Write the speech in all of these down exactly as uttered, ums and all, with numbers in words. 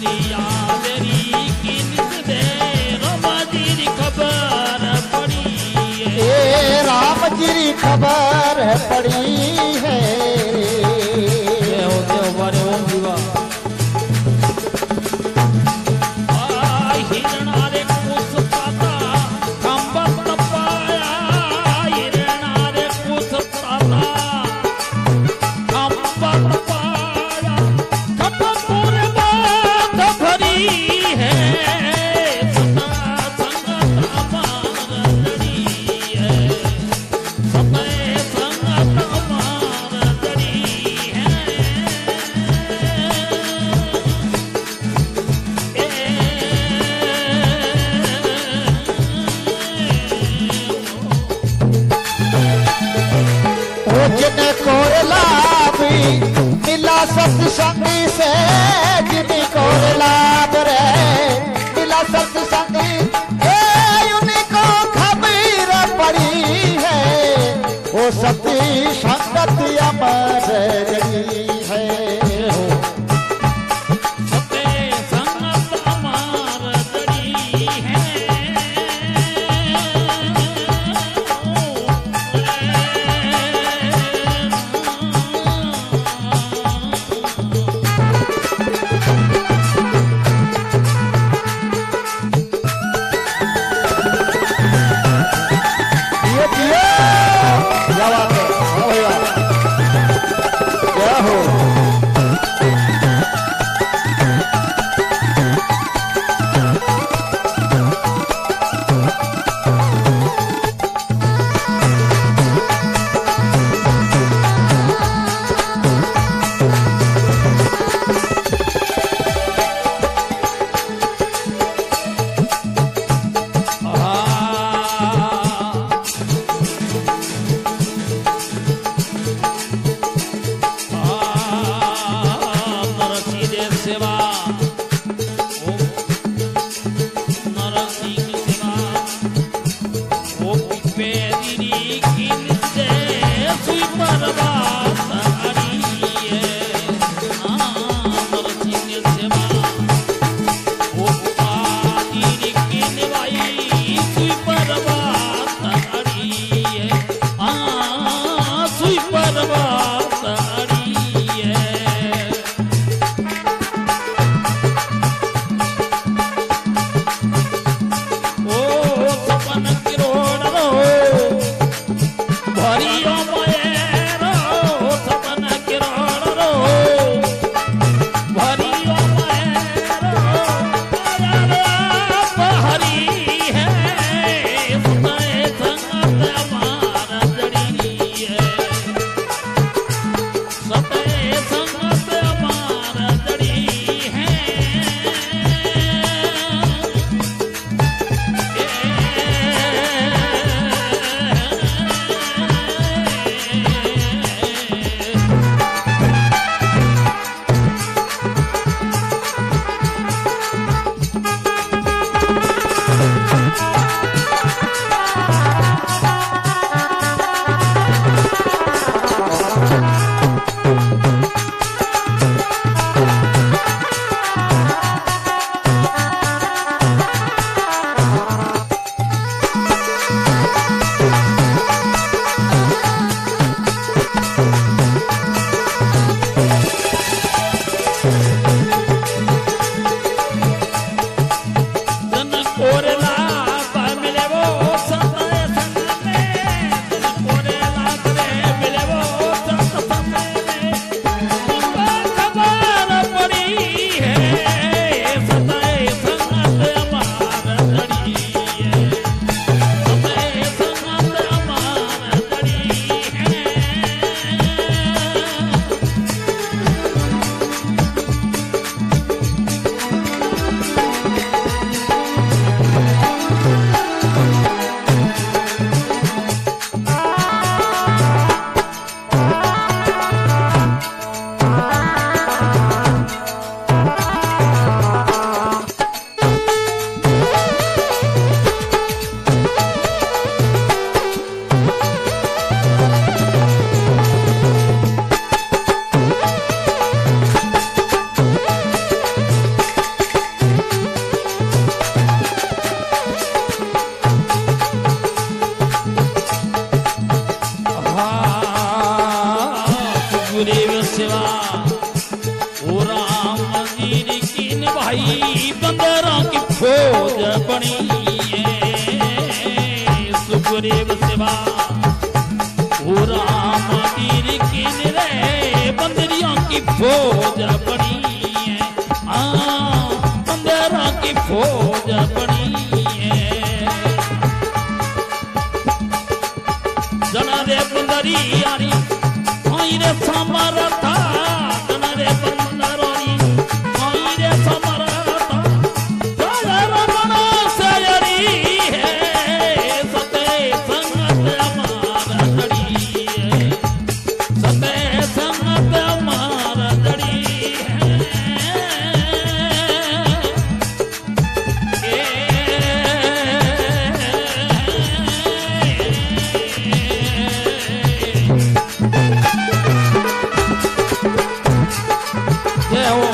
खबर पड़ी है सत्संगी से जिन्हीं को लाभ रे मिला सत्संगी उन्हीं को खबर पड़ी है वो सती संगत अमर रही है क्या हो भाई बंदरों की फौज बनी सुग्रीव सेवा ओ राम तीर किन रे बंदरियों की फौज बनी है हाँ बंदरों की फौज बनी है जना रे बंदरियानी आई रे समारा था जना रे बंदरोनी आई रे समारा था जना रमण सयरी है सते संगत अमार जड़ी है सते संगत अमार जड़ी है जय हो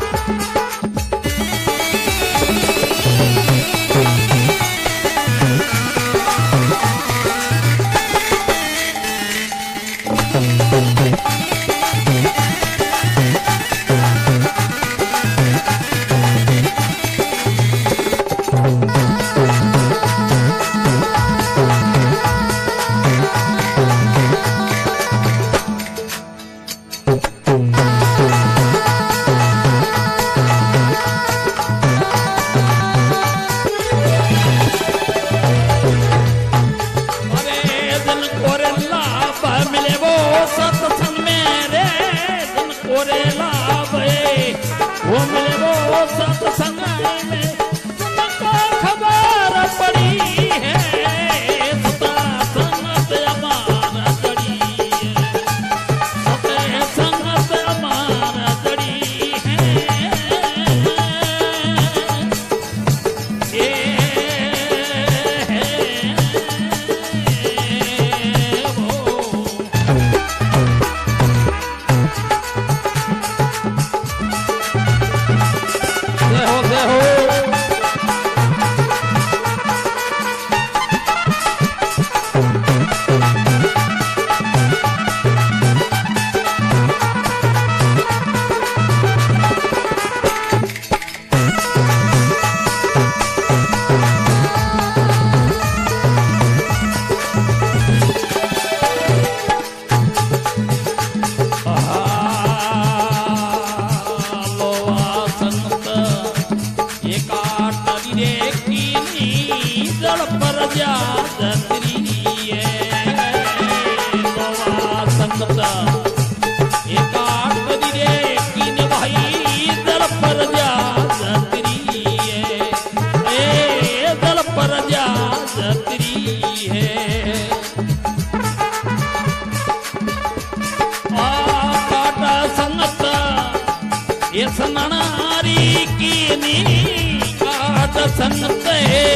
नारी की नी काट संगते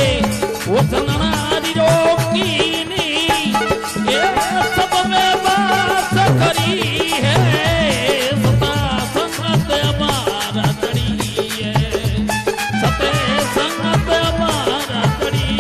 उस नारी रोकी नी ये सब में बात करी है सता संगत हमारा तड़ी है सते संगत हमारा तड़ी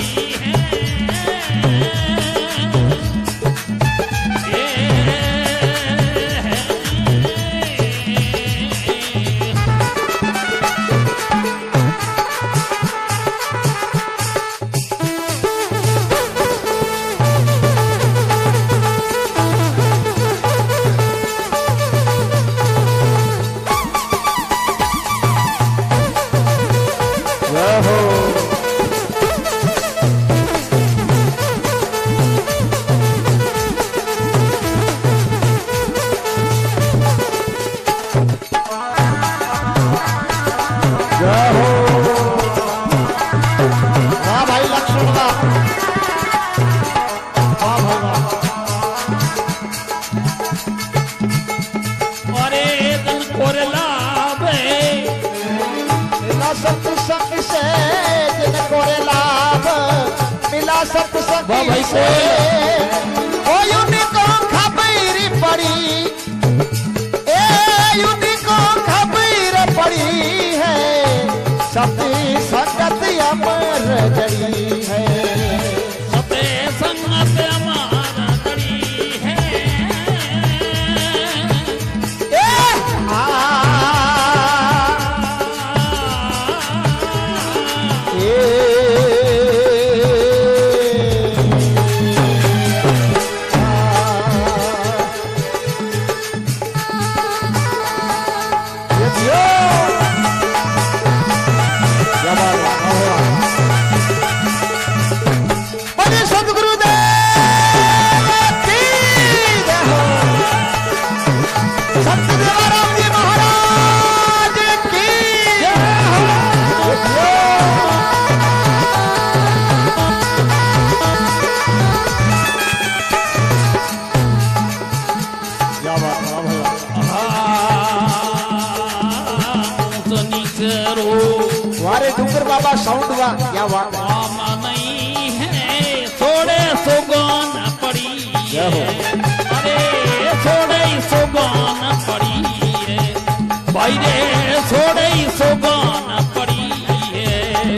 सत्संग से जिनको लाभ मिला सत्संग से ओ यूनिको खबर पड़ी ए यूनिको खबर पड़ी है सती संगत अमर जड़ी है सते संगत अमर जड़ी है ए आ करो वारे डूंगर बाबा साउंड वा क्या बात है। मामा नहीं है थोड़े सुगन पड़ी जय हो। अरे थोड़े सुगन पड़ी है भाई रे थोड़े सुगन पड़ी है।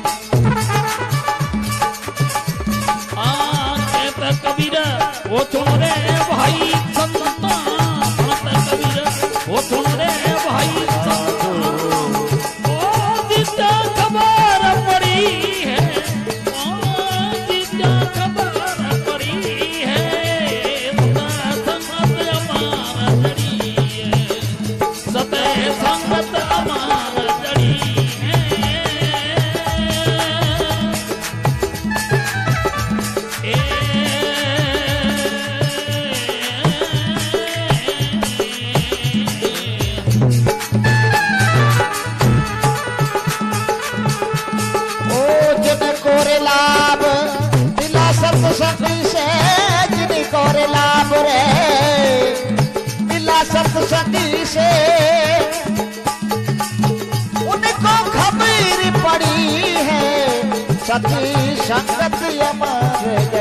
आ कबीरा वो सुन रे भाई संता कबीरा वो सुन रे भाई संता ओ जितना खबर पड़ी है ओ जितना खबर पड़ी है संगत अमार जड़ी है सते संगत अमार जड़ी लाभ मिला सत्संग से जिन कोरे लाभ रे मिला सत्संग से उनको खबर पड़ी है सती संगत अमर